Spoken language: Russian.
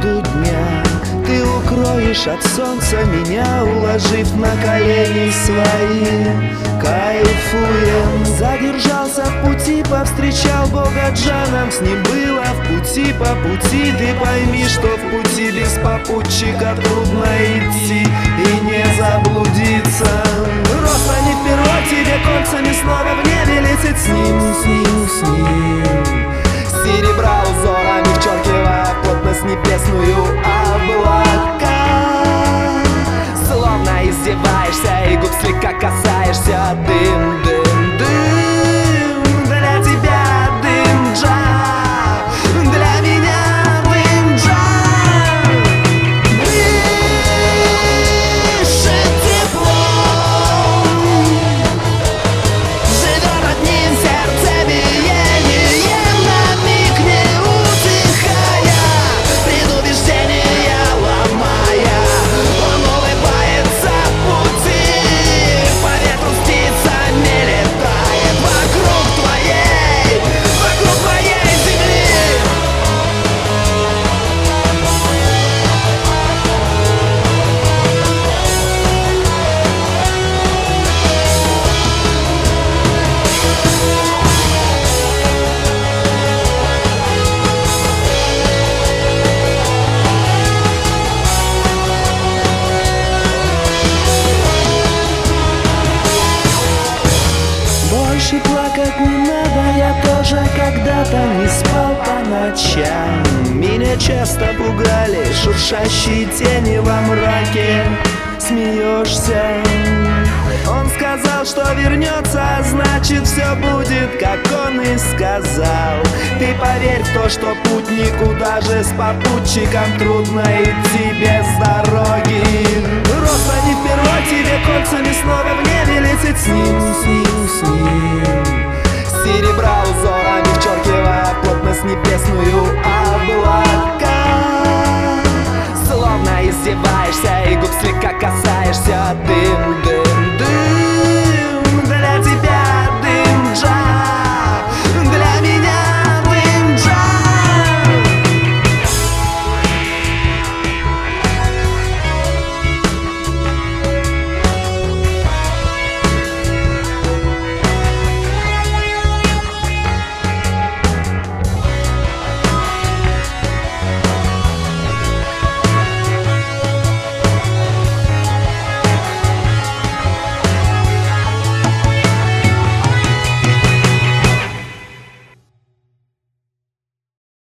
жду дня. Ты укроешь от солнца меня, уложив на колени свои. Кайфуем. Задержался в пути, повстречал Бога Джаном. С ним было в пути, по пути. Ты пойми, что в пути без попутчика трудно идти и не заблудиться. Просто не вперед, тебе кольцами снова в небе летит с ним, с ним, с ним. Серебра узорами вчеркивая плотность небесную облака. Словно издеваешься и губ слегка касаешься. Дым, дым, дым. Для тебя дым джа, для меня дым джа. Дышит теплом, живет одним сердцебиением, на миг не утихая, предубеждения ломая. Он улыбается в пути, по ветру птицами летает вокруг твоей земли. Больше плакать не надо, я тоже когда-то не спал по ночам. Меня часто пугали шуршащие тени во мраке. Смеешься. Он сказал, что вернется, а значит все будет, как он и сказал. Ты поверь в то, что путнику даже с попутчиком трудно идти без дороги. Просто не впервой, тебе кольцами снова в небе летит с ним, с ним, с ним. Серебра узорами вчеркивая плотность небесную облака.